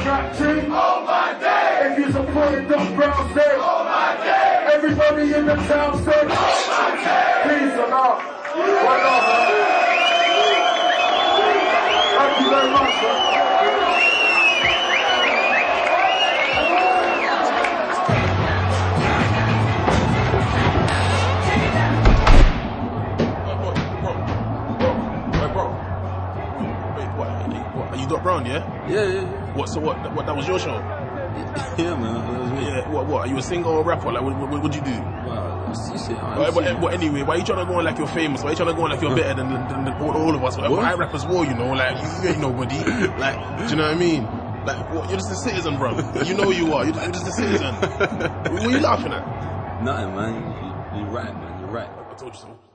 that team. Oh my day. If you supported Doc Brown, say oh my day. Everybody in the town say oh my day. Peace and love. One love, man. Thank you very much, man. Are you Doc Brown, yeah? Yeah. What? So what? That was your show? Yeah, man. That was me. Yeah. What? Are you a singer or a rapper? Like, what do you do? Well, you say, But anyway, why are you trying to go on like you're famous? Why are you trying to go on like you're better than all of us? White rappers war, you know? Like, you ain't nobody. Like, do you know what I mean? Like, what? You're just a citizen, bro. You know you are. You're just a citizen. What are you laughing at? Nothing, man. You're right, man. You're right. I told you so.